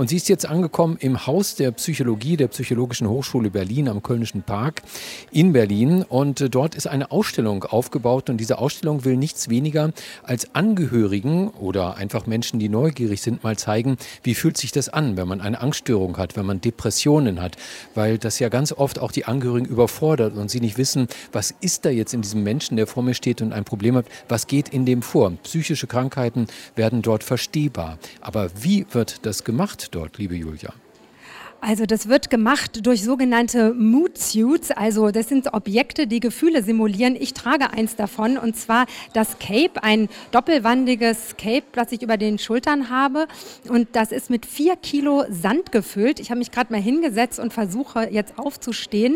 Und sie ist jetzt angekommen im Haus der Psychologie der Psychologischen Hochschule Berlin am Kölnischen Park in Berlin. Und dort ist eine Ausstellung aufgebaut. Und diese Ausstellung will nichts weniger als Angehörigen oder einfach Menschen, die neugierig sind, mal zeigen, wie fühlt sich das an, wenn man eine Angststörung hat, wenn man Depressionen hat. Weil das ja ganz oft auch die Angehörigen überfordert und sie nicht wissen, was ist da jetzt in diesem Menschen, der vor mir steht und ein Problem hat, was geht in dem vor. Psychische Krankheiten werden dort verstehbar. Aber wie wird das gemacht dort, liebe Julia? Also das wird gemacht durch sogenannte Mood Suits, also das sind Objekte, die Gefühle simulieren. Ich trage eins davon und zwar das Cape, ein doppelwandiges Cape, das ich über den Schultern habe und das ist mit 4 Kilo Sand gefüllt. Ich habe mich gerade mal hingesetzt und versuche jetzt aufzustehen.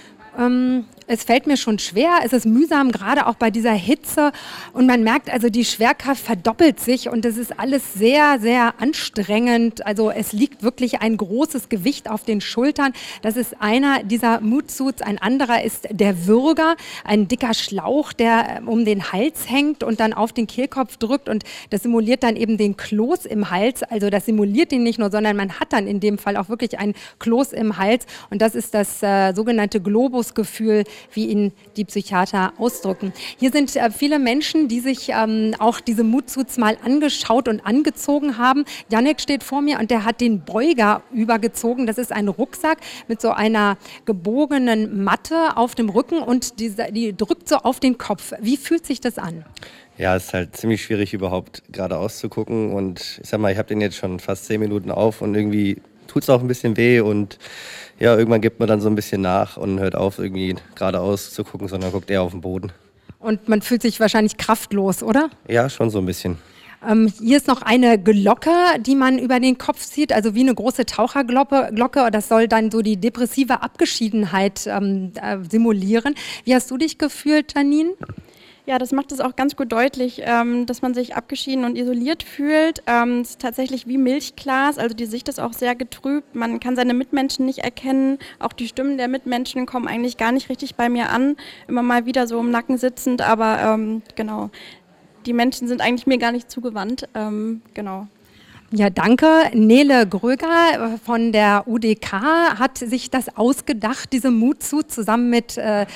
Es fällt mir schon schwer, es ist mühsam, gerade auch bei dieser Hitze und man merkt also, die Schwerkraft verdoppelt sich und es ist alles sehr, sehr anstrengend. Also es liegt wirklich ein großes Gewicht auf den Schultern. Das ist einer dieser Mood-Suits. Ein anderer ist der Würger, ein dicker Schlauch, der um den Hals hängt und dann auf den Kehlkopf drückt und das simuliert dann eben den Kloß im Hals. Also das simuliert ihn nicht nur, sondern man hat dann in dem Fall auch wirklich einen Kloß im Hals und das ist das sogenannte Globusgefühl, wie ihn die Psychiater ausdrücken. Hier sind viele Menschen, die sich auch diese Mood-Suits mal angeschaut und angezogen haben. Jannik steht vor mir und der hat den Beuger übergezogen. Das ist ein Rucksack mit so einer gebogenen Matte auf dem Rücken und die drückt so auf den Kopf. Wie fühlt sich das an? Ja, es ist halt ziemlich schwierig überhaupt geradeaus zu gucken und ich sag mal, ich habe den jetzt schon fast 10 Minuten auf und irgendwie tut es auch ein bisschen weh und ja, irgendwann gibt man dann so ein bisschen nach und hört auf, irgendwie geradeaus zu gucken, sondern guckt eher auf den Boden. Und man fühlt sich wahrscheinlich kraftlos, oder? Ja, schon so ein bisschen. Hier ist noch eine Glocke, die man über den Kopf zieht, also wie eine große Taucherglocke. Das soll dann so die depressive Abgeschiedenheit simulieren. Wie hast du dich gefühlt, Janine? Ja, das macht es auch ganz gut deutlich, dass man sich abgeschieden und isoliert fühlt. Es ist tatsächlich wie Milchglas, also die Sicht ist auch sehr getrübt. Man kann seine Mitmenschen nicht erkennen. Auch die Stimmen der Mitmenschen kommen eigentlich gar nicht richtig bei mir an. Immer mal wieder so im Nacken sitzend, aber genau, die Menschen sind eigentlich mir gar nicht zugewandt. Genau. Ja, danke. Nele Gröger von der UDK hat sich das ausgedacht, diese Mood-Suit, zusammen mit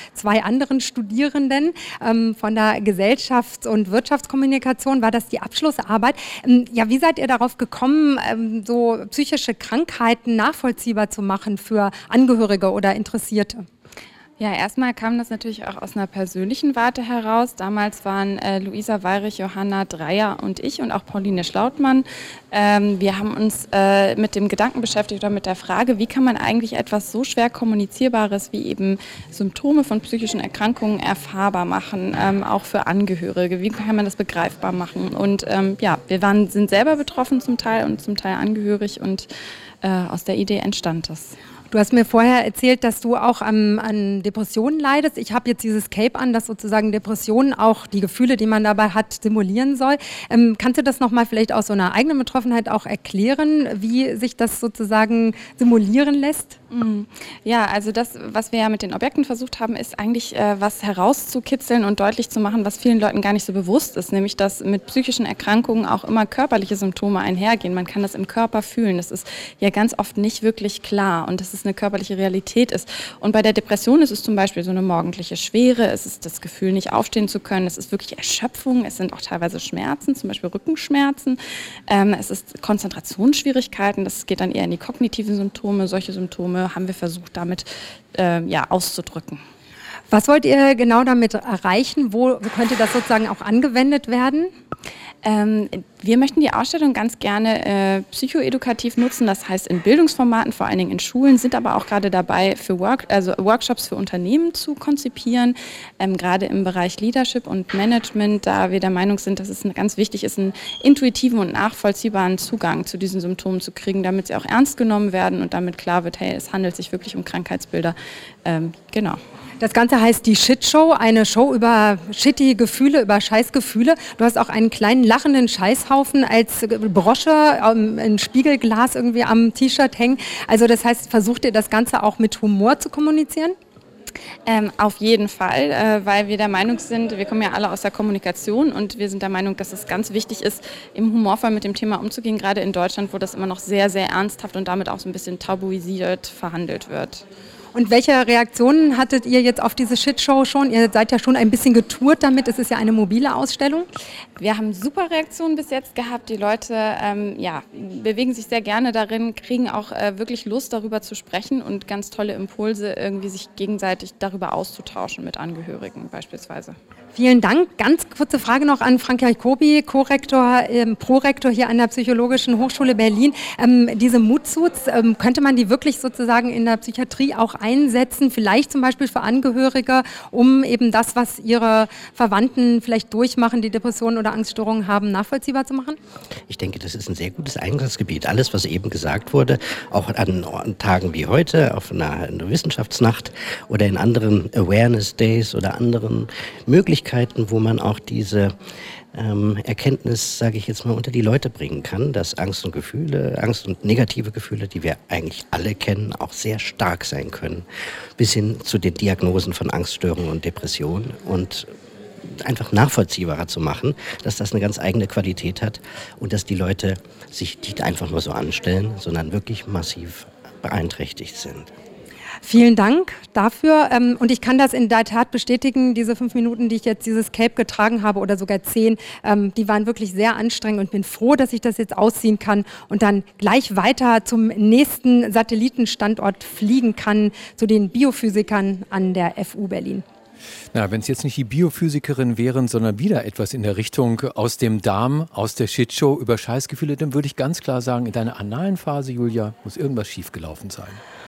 2 anderen Studierenden von der Gesellschafts- und Wirtschaftskommunikation war das die Abschlussarbeit. Ja, wie seid ihr darauf gekommen, so psychische Krankheiten nachvollziehbar zu machen für Angehörige oder Interessierte? Ja, erstmal kam das natürlich auch aus einer persönlichen Warte heraus. Damals waren Luisa Weirich, Johanna Dreier und ich und auch Pauline Schlautmann. Wir haben uns mit dem Gedanken beschäftigt oder mit der Frage, wie kann man eigentlich etwas so schwer Kommunizierbares wie eben Symptome von psychischen Erkrankungen erfahrbar machen, auch für Angehörige. Wie kann man das begreifbar machen? Und ja, wir sind selber betroffen zum Teil und zum Teil angehörig und aus der Idee entstand das. Du hast mir vorher erzählt, dass du auch an Depressionen leidest. Ich habe jetzt dieses Cape an, das sozusagen Depressionen, auch die Gefühle, die man dabei hat, simulieren soll. Kannst du das nochmal vielleicht aus so einer eigenen Betroffenheit auch erklären, wie sich das sozusagen simulieren lässt? Ja, also das, was wir ja mit den Objekten versucht haben, ist eigentlich was herauszukitzeln und deutlich zu machen, was vielen Leuten gar nicht so bewusst ist, nämlich dass mit psychischen Erkrankungen auch immer körperliche Symptome einhergehen. Man kann das im Körper fühlen. Das ist ja ganz oft nicht wirklich klar und das ist eine körperliche Realität ist. Und bei der Depression ist es zum Beispiel so eine morgendliche Schwere, es ist das Gefühl, nicht aufstehen zu können, es ist wirklich Erschöpfung, es sind auch teilweise Schmerzen, zum Beispiel Rückenschmerzen, es ist Konzentrationsschwierigkeiten, das geht dann eher in die kognitiven Symptome. Solche Symptome haben wir versucht, damit auszudrücken. Was wollt ihr genau damit erreichen? Wo könnte das sozusagen auch angewendet werden? Wir möchten die Ausstellung ganz gerne psychoedukativ nutzen, das heißt in Bildungsformaten, vor allen Dingen in Schulen, sind aber auch gerade dabei, für Workshops für Unternehmen zu konzipieren, gerade im Bereich Leadership und Management, da wir der Meinung sind, dass es ganz wichtig ist, einen intuitiven und nachvollziehbaren Zugang zu diesen Symptomen zu kriegen, damit sie auch ernst genommen werden und damit klar wird, hey, es handelt sich wirklich um Krankheitsbilder. Genau. Das Ganze heißt die Shitshow, eine Show über shitty Gefühle, über Scheißgefühle. Du hast auch einen kleinen lachenden Scheißhaufen als Brosche, ein Spiegelglas irgendwie am T-Shirt hängen. Also das heißt, versucht ihr das Ganze auch mit Humor zu kommunizieren? Auf jeden Fall, weil wir der Meinung sind, wir kommen ja alle aus der Kommunikation und wir sind der Meinung, dass es ganz wichtig ist, im humorvoll mit dem Thema umzugehen, gerade in Deutschland, wo das immer noch sehr, sehr ernsthaft und damit auch so ein bisschen tabuisiert verhandelt wird. Und welche Reaktionen hattet ihr jetzt auf diese Shitshow schon? Ihr seid ja schon ein bisschen getourt damit. Es ist ja eine mobile Ausstellung. Wir haben super Reaktionen bis jetzt gehabt. Die Leute bewegen sich sehr gerne darin, kriegen auch wirklich Lust, darüber zu sprechen und ganz tolle Impulse, irgendwie sich gegenseitig darüber auszutauschen mit Angehörigen beispielsweise. Vielen Dank. Ganz kurze Frage noch an Frank Jacobi, Prorektor hier an der Psychologischen Hochschule Berlin. Diese Moodsuits, könnte man die wirklich sozusagen in der Psychiatrie auch einsetzen, vielleicht zum Beispiel für Angehörige, um eben das, was ihre Verwandten vielleicht durchmachen, die Depressionen oder Angststörungen haben, nachvollziehbar zu machen? Ich denke, das ist ein sehr gutes Einsatzgebiet. Alles, was eben gesagt wurde, auch an Tagen wie heute, auf einer Wissenschaftsnacht oder in anderen Awareness Days oder anderen Möglichkeiten, wo man auch diese Erkenntnis, sage ich jetzt mal, unter die Leute bringen kann, dass Angst und negative Gefühle, die wir eigentlich alle kennen, auch sehr stark sein können, bis hin zu den Diagnosen von Angststörungen und Depressionen und einfach nachvollziehbarer zu machen, dass das eine ganz eigene Qualität hat und dass die Leute sich nicht einfach nur so anstellen, sondern wirklich massiv beeinträchtigt sind. Vielen Dank dafür. Und ich kann das in der Tat bestätigen, diese 5 Minuten, die ich jetzt dieses Cape getragen habe oder sogar 10, die waren wirklich sehr anstrengend und bin froh, dass ich das jetzt ausziehen kann und dann gleich weiter zum nächsten Satellitenstandort fliegen kann, zu den Biophysikern an der FU Berlin. Na, wenn es jetzt nicht die Biophysikerin wären, sondern wieder etwas in der Richtung aus dem Darm, aus der Shitshow über Scheißgefühle, dann würde ich ganz klar sagen, in deiner analen Phase, Julia, muss irgendwas schiefgelaufen sein.